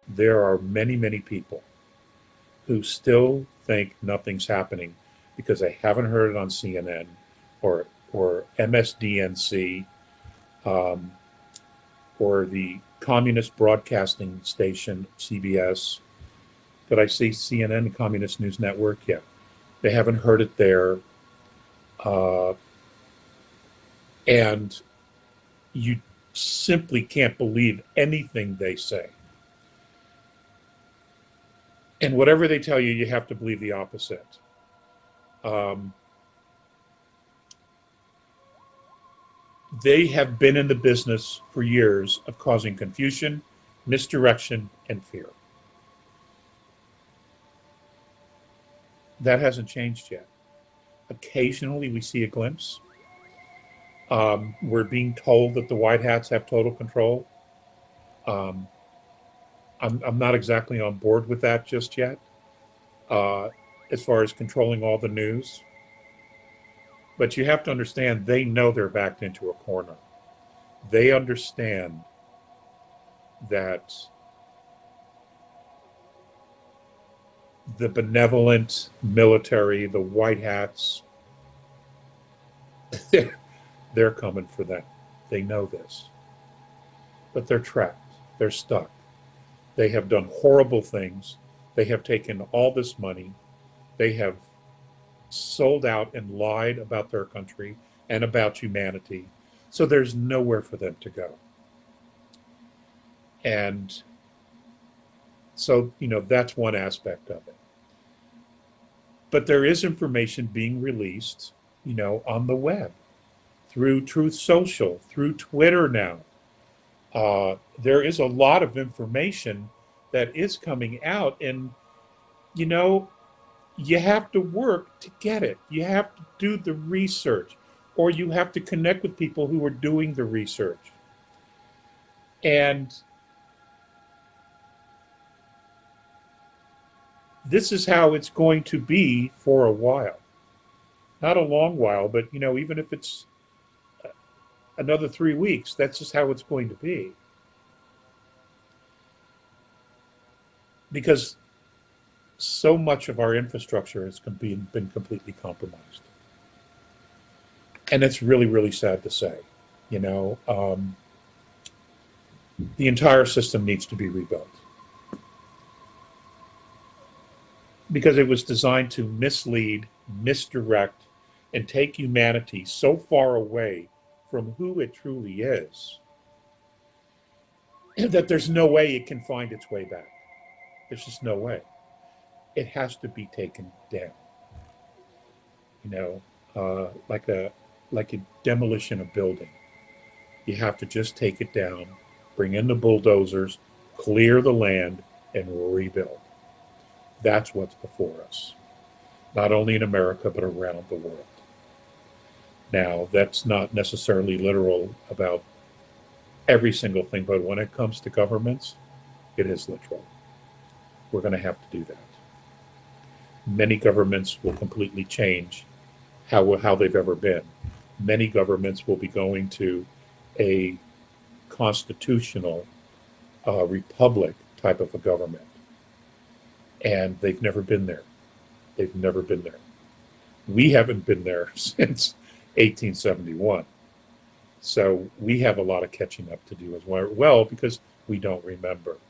there are many, many people who still think nothing's happening because they haven't heard it on CNN or MSDNC, um, or the communist broadcasting station CBS. Did I say CNN, the Communist News Network? Yeah, they haven't heard it there, uh, and you simply can't believe anything they say. And whatever they tell you, you have to believe the opposite. Um, they have been in the business for years of causing confusion, misdirection, and fear. That hasn't changed yet. Occasionally, we see a glimpse. We're being told that the white hats have total control. Um, I'm not exactly on board with that just yet, uh, as far as controlling all the news. But you have to understand they know they're backed into a corner. They understand that the benevolent military, the white hats, they're coming for them. They know this. But they're trapped. They're stuck. They have done horrible things. They have taken all this money. They have sold out and lied about their country and about humanity. So there's nowhere for them to go. And so, that's one aspect of it. But there is information being released, on the web through Truth Social, through Twitter now. There is a lot of information that is coming out, and you know, you have to work to get it. You have to do the research, or you have to connect with people who are doing the research. And this is how it's going to be for a while. Not a long while, but even if it's another 3 weeks, that's just how it's going to be. Because so much of our infrastructure has been completely compromised. And it's really, really sad to say. You know, um, the entire system needs to be rebuilt because it was designed to mislead, misdirect, and take humanity so far away from who it truly is that there's no way it can find its way back. There's just no way. It has to be taken down. You know, like a demolition of building. You have to just take it down, bring in the bulldozers, clear the land, and rebuild. That's what's before us, not only in America, but around the world. Now, that's not necessarily literal about every single thing, but when it comes to governments, it is literal. We're going to have to do that. Many governments will completely change how they've ever been. Many governments will be going to a constitutional republic type of a government, and they've never been there. They've never been there. We haven't been there since 1871. So we have a lot of catching up to do as well because we don't remember.